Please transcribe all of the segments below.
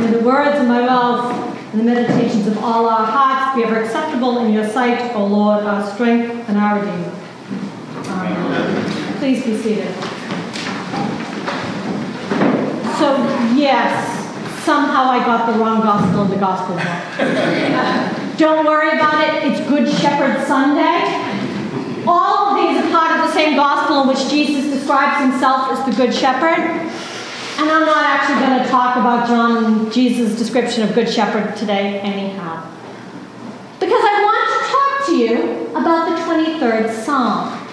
May the words of my mouth and the meditations of all our hearts be ever acceptable in your sight, O Lord, our strength and our Redeemer. Amen. Please be seated. So, yes, somehow I got the wrong gospel in the gospel book. Don't worry about it. It's Good Shepherd Sunday. All of these are part of the same gospel in which Jesus describes himself as the Good Shepherd. And I'm not actually going to talk about John and Jesus' description of Good Shepherd today anyhow. Because I want to talk to you about the 23rd Psalm.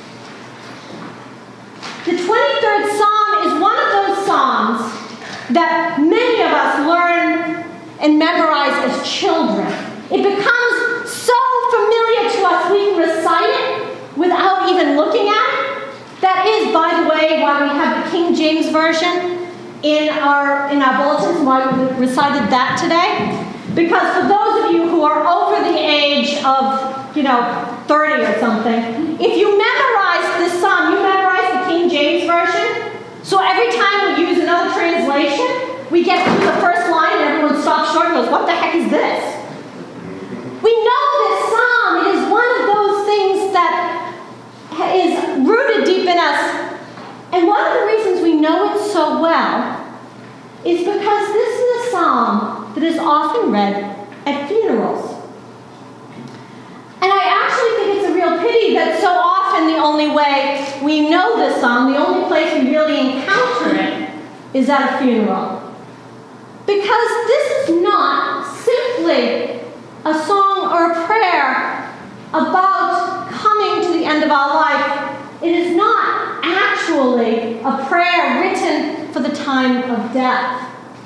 The 23rd Psalm is one of those psalms that many of us learn and memorize as children. It becomes so familiar to us we can recite it without even looking at it. That is, by the way, why we have the King James Version in our bulletins, and why we recited that today. Because for those of you who are over the age of, 30 or something, if you memorize this psalm, you memorize the King James Version. So every time we use another translation, we get to the first line and everyone stops short and goes, what the heck is this? We know this psalm. It is one of those things that is rooted deep in us. And one of the reasons we know it so well is because this is a psalm that is often read at funerals. And I actually think it's a real pity that so often the only way we know this psalm, the only place we really encounter it, is at a funeral. Because this is not simply a song or a prayer about coming to the end of our life. It is not actually a prayer written for the time of death.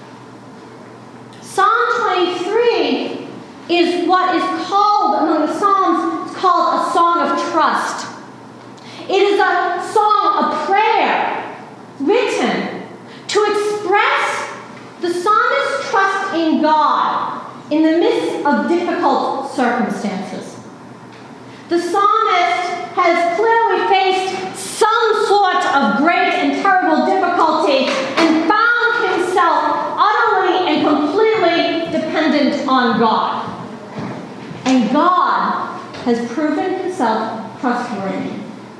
Psalm 23 is what is called, among the Psalms, it's called a song of trust. It is a song, a prayer, written to express the psalmist's trust in God in the midst of difficult circumstances. The psalmist has clearly faced some sort of great and terrible difficulty and found himself utterly and completely dependent on God. And God has proven himself trustworthy.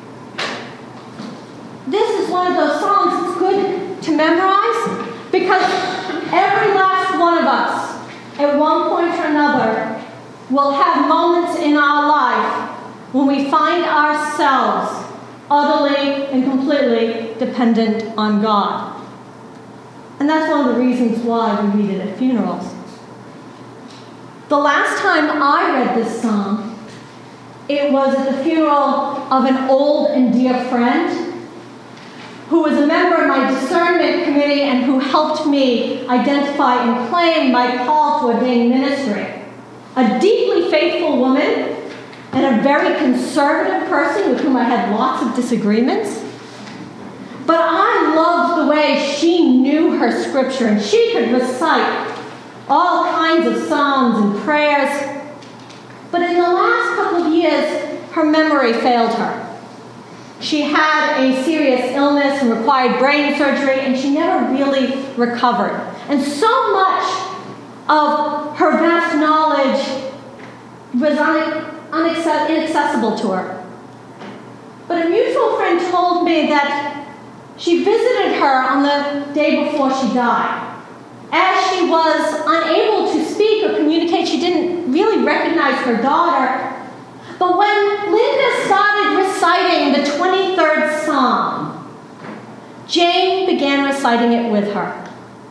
This is one of those psalms that's good to memorize because every last one of us, at one point or another, will have moments in our life when we find ourselves utterly and completely dependent on God. And that's one of the reasons why we read it at funerals. The last time I read this psalm, it was at the funeral of an old and dear friend who was a member of my discernment committee and who helped me identify and claim my call to ordained ministry. A deeply faithful woman and a very conservative person with whom I had lots of disagreements. But I loved the way she knew her scripture and she could recite all kinds of psalms and prayers. But in the last couple of years, her memory failed her. She had a serious illness and required brain surgery, and she never really recovered. And so much of her vast knowledge was inaccessible to her. But a mutual friend told me that she visited her on the day before she died. As she was unable to speak or communicate, she didn't really recognize her daughter. But when Linda started reciting the 23rd Psalm, Jane began reciting it with her.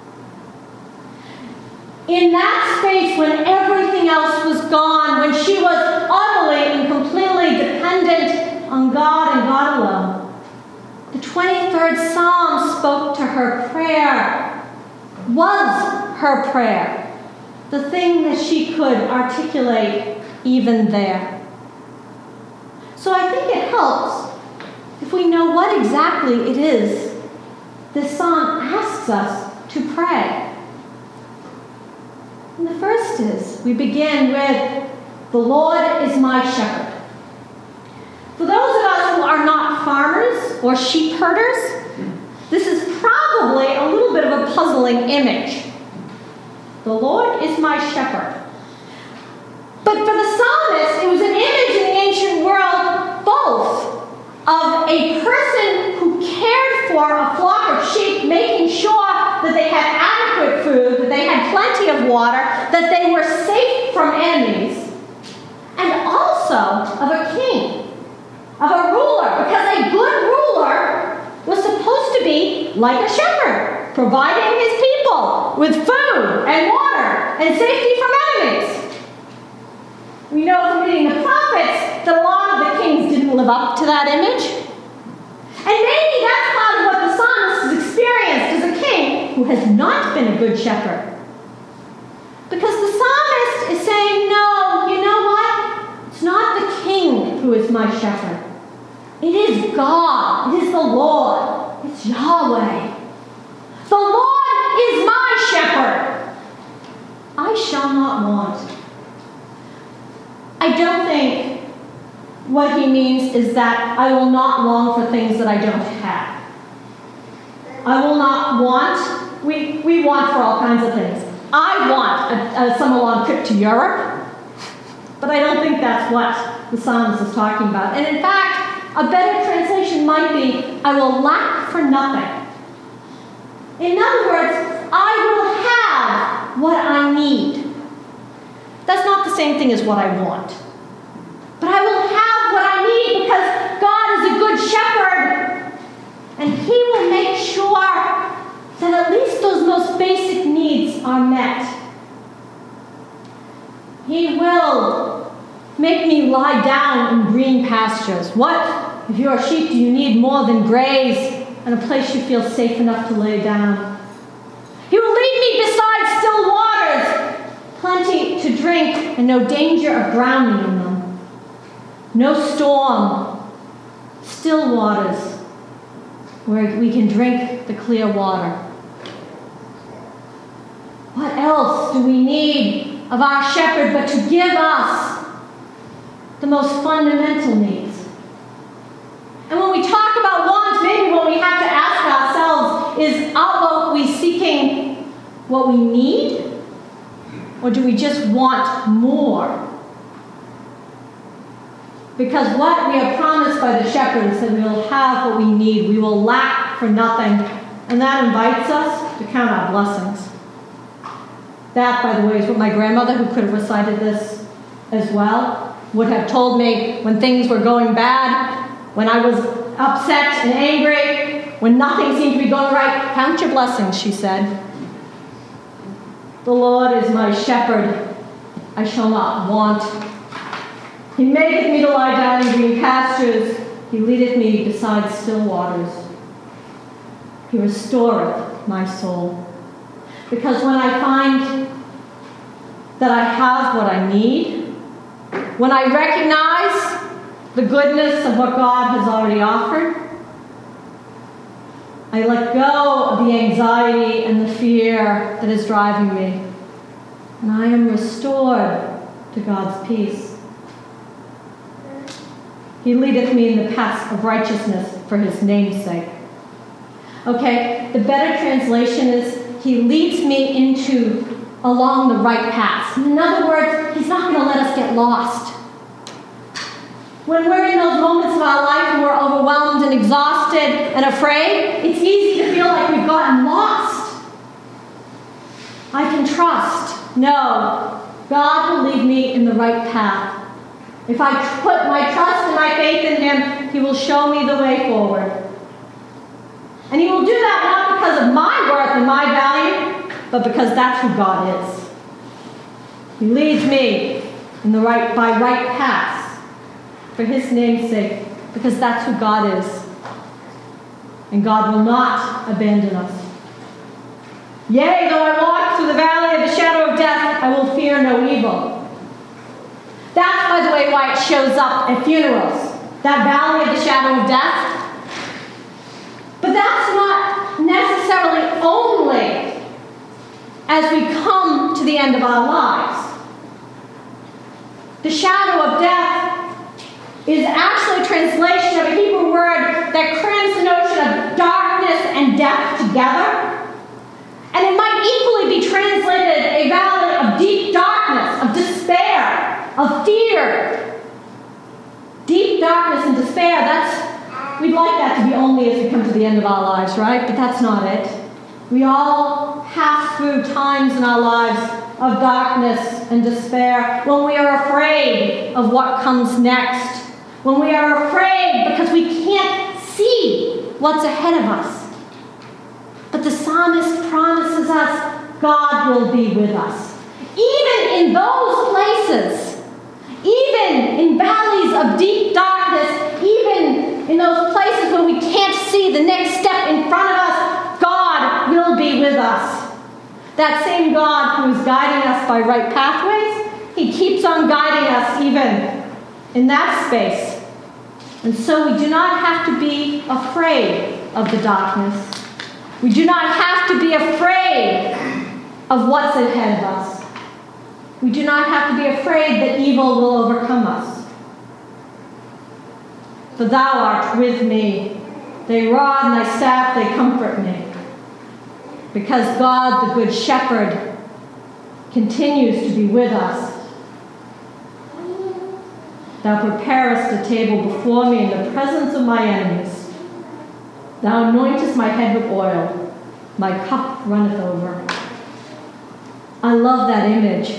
In that space, when everything else was gone, when she was utterly and completely dependent on God and God alone, the 23rd Psalm spoke to her prayer, was her prayer, the thing that she could articulate even there. So I think it helps if we know what exactly it is this psalm asks us to pray. And the first is, we begin with, the Lord is my shepherd. For those of us who are not farmers or sheep herders, this is probably a little bit of a puzzling image. The Lord is my shepherd. But for the psalmist, it was an image in the ancient world both of a person who cared for a flock of sheep, making sure that they had adequate food, that they had plenty of water, that they were safe from enemies, and also of a king, of a ruler, because a good ruler was supposed to be like a shepherd, providing his people with food and water and safety from enemies. We know from reading the prophets that a lot of the kings didn't live up to that image. And maybe that's part of what the psalmist has experienced as a king who has not been a good shepherd. Because the psalmist is saying, no, you know what? It's not the king who is my shepherd. It is God. It is the Lord. It's Yahweh. The Lord is my shepherd. I shall not want. I don't think what he means is that I will not long for things that I don't have. I will not want. We want for all kinds of things. I want a summer-long trip to Europe, but I don't think that's what the psalmist is talking about. And in fact, a better translation might be, I will lack for nothing. In other words, I will have what I need. That's not the same thing as what I want. But I will have what I need because God is a good shepherd. And he will make sure that at least those most basic needs are met. He will make me lie down in green pastures. What, if you're a sheep, do you need more than graze and a place you feel safe enough to lay down? He will lead me beside still waters, plenty to drink and no danger of drowning in them. No storm, still waters where we can drink the clear water. What else do we need of our shepherd but to give us the most fundamental needs? And when we talk about wants, maybe what we have to ask ourselves is, are we seeking what we need? Or do we just want more? Because what we are promised by the shepherd is that we will have what we need. We will lack for nothing. And that invites us to count our blessings. That, by the way, is what my grandmother, who could have recited this as well, would have told me when things were going bad, when I was upset and angry, when nothing seemed to be going right. Count your blessings, she said. The Lord is my shepherd. I shall not want. He maketh me to lie down in green pastures. He leadeth me beside still waters. He restoreth my soul. Because when I find that I have what I need, when I recognize the goodness of what God has already offered, I let go of the anxiety and the fear that is driving me. And I am restored to God's peace. He leadeth me in the paths of righteousness for his name's sake. Okay, the better translation is, he leads me along the right paths. In other words, he's not going to let us get lost. When we're in those moments of our life and we're overwhelmed and exhausted and afraid, it's easy to feel like we've gotten lost. I can trust. No, God will lead me in the right path. If I put my trust and my faith in him, he will show me the way forward. And he will do that not because of my worth and my value, but because that's who God is. He leads me by right paths for his name's sake, because that's who God is. And God will not abandon us. Yea, though I walk through the valley of the shadow of death, I will fear no evil. That's, by the way, why it shows up at funerals. That valley of the shadow of death. But that's not necessarily only as we come to the end of our lives. The shadow of death is actually a translation of a Hebrew word that crams the notion of darkness and death together. And it might equally be translated a of fear, deep darkness and despair. We'd like that to be only as we come to the end of our lives, right? But that's not it. We all pass through times in our lives of darkness and despair when we are afraid of what comes next, when we are afraid because we can't see what's ahead of us. But the psalmist promises us God will be with us. Even in those places, even in valleys of deep darkness, even in those places where we can't see the next step in front of us, God will be with us. That same God who is guiding us by right pathways, He keeps on guiding us even in that space. And so we do not have to be afraid of the darkness. We do not have to be afraid of what's ahead of us. We do not have to be afraid that evil will overcome us. For thou art with me. Thy rod and thy staff, they comfort me. Because God, the good shepherd, continues to be with us. Thou preparest a table before me in the presence of my enemies. Thou anointest my head with oil. My cup runneth over. I love that image.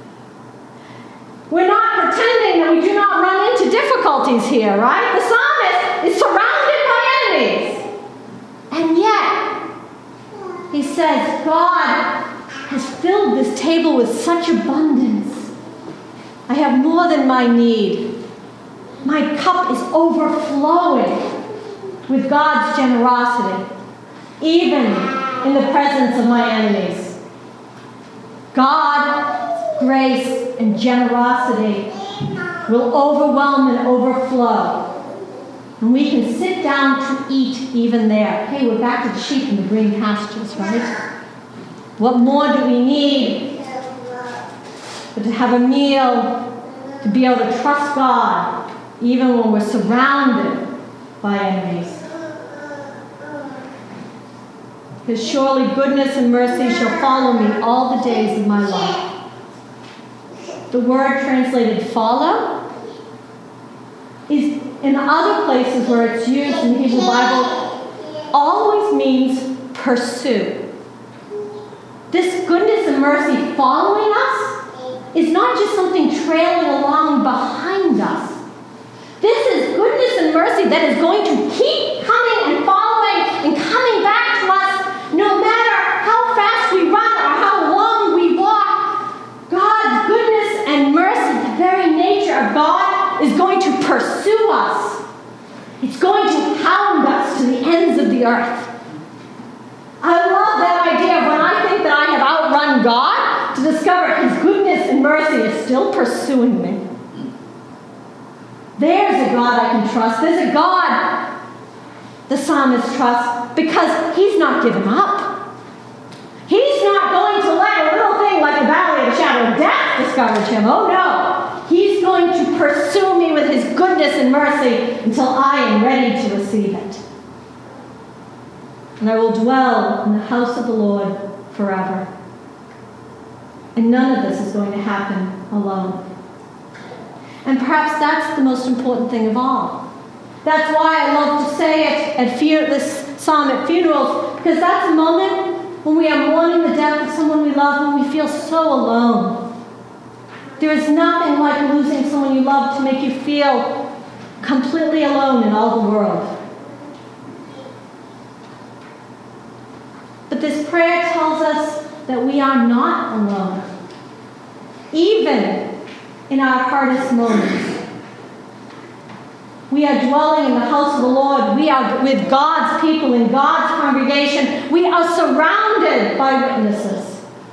We're not pretending that we do not run into difficulties here, right? The psalmist is surrounded by enemies. And yet, he says, God has filled this table with such abundance. I have more than my need. My cup is overflowing with God's generosity, even in the presence of my enemies. God's grace and generosity will overwhelm and overflow. And we can sit down to eat even there. Hey, we're back to the sheep in the green pastures, right? What more do we need but to have a meal, to be able to trust God, even when we're surrounded by enemies? Because surely goodness and mercy shall follow me all the days of my life. The word translated follow is, in other places where it's used in the Hebrew Bible, always means pursue. This goodness and mercy following us is not just something trailing along behind us. This is goodness and mercy that is going to keep coming and following and coming back to us no matter how fast we run or how long we walk. God's goodness and mercy, the very nature of God, is going to pursue us. It's going to hound us to the ends of the earth. I love that idea of when I think that I have outrun God, to discover His goodness and mercy is still pursuing me. There's a God I can trust. There's a God the psalmist trusts because He's not given up. He's not going to let a little thing like the valley of the shadow of death discourage him. Oh no. He's going to pursue me with His goodness and mercy until I am ready to receive it. And I will dwell in the house of the Lord forever. And none of this is going to happen alone. And perhaps that's the most important thing of all. That's why I love to say it at this psalm at funerals, because that's a moment when we are mourning the death of someone we love, when we feel so alone. There is nothing like losing someone you love to make you feel completely alone in all the world. But this prayer tells us that we are not alone, even in our hardest moments. We are dwelling in the house of the Lord. We are with God's people in God's congregation. We are surrounded by witnesses.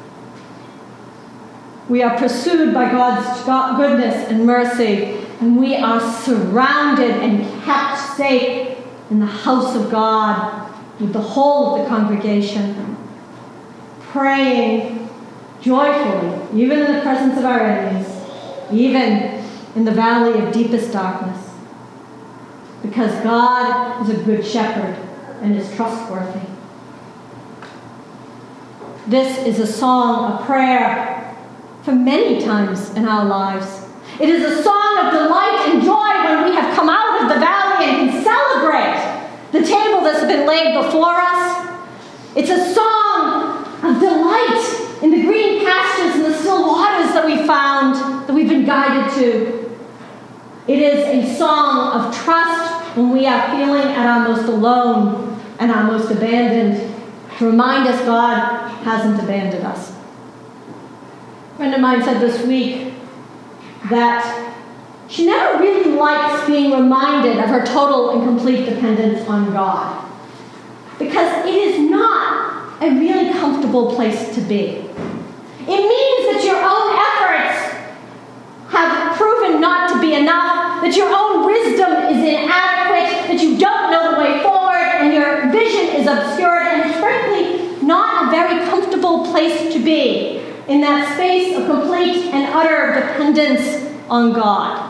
We are pursued by God's goodness and mercy, and we are surrounded and kept safe in the house of God with the whole of the congregation, praying joyfully, even in the presence of our enemies, even in the valley of deepest darkness, because God is a good shepherd and is trustworthy. This is a song, a prayer for many times in our lives. It is a song of delight and joy when we have come out of the valley and can celebrate the table that's been laid before us. It's a song of delight in the green pastures and the still waters that we found, that we've been guided to. It is a song of trust when we are feeling at our most alone and our most abandoned, to remind us God hasn't abandoned us. A friend of mine said this week that she never really likes being reminded of her total and complete dependence on God, because it is not a really comfortable place to be. It means that your own efforts have proven not to be enough, that your own wisdom is inadequate, that you don't know the way forward, and your vision is obscured, and it's frankly not a very comfortable place to be, in that space of complete and utter dependence on God.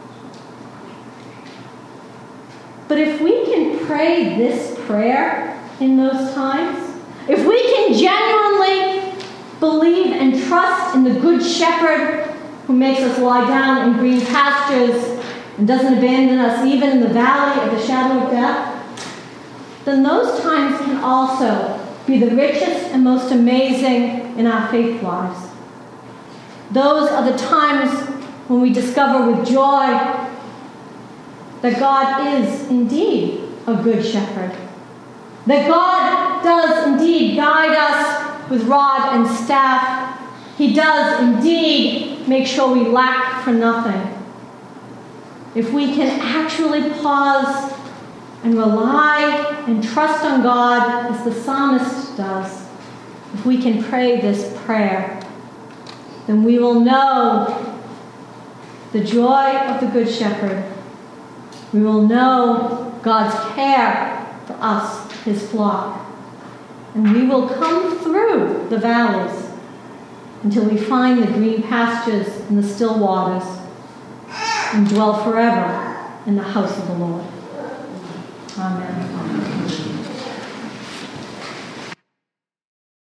But if we can pray this prayer in those times, if we can genuinely believe and trust in the Good Shepherd who makes us lie down in green pastures and doesn't abandon us even in the valley of the shadow of death, then those times can also be the richest and most amazing in our faith lives. Those are the times when we discover with joy that God is indeed a good shepherd, that God does indeed guide us with rod and staff. He does indeed make sure we lack for nothing. If we can actually pause and rely and trust on God as the psalmist does, if we can pray this prayer, then we will know the joy of the Good Shepherd. We will know God's care for us, his flock. And we will come through the valleys until we find the green pastures and the still waters and dwell forever in the house of the Lord. Amen.